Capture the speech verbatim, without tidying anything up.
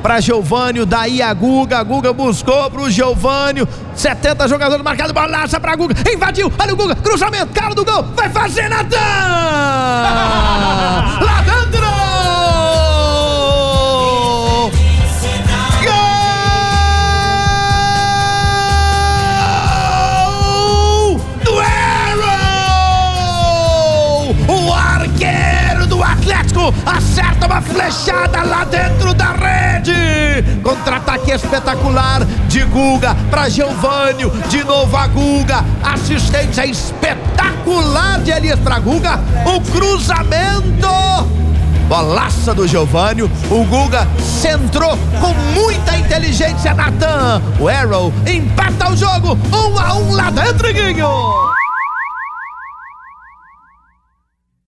para Geovânio, daí a Guga, a Guga buscou pro Geovânio, setenta jogadores marcados, bolacha pra Guga, invadiu, olha o Guga, cruzamento, cara do gol, vai fazer Natan! Lá dentro! Gol do Arrow! O arqueiro do Atlético acerta uma flechada lá dentro da rede. Contra-ataque espetacular de Guga para Geovânio, de novo a Guga, assistência espetacular de Elias para Guga, o cruzamento, bolaça do Geovânio, o Guga centrou com muita inteligência, Natan, o Arrow empata o jogo, um a um lá dentro, Guinho.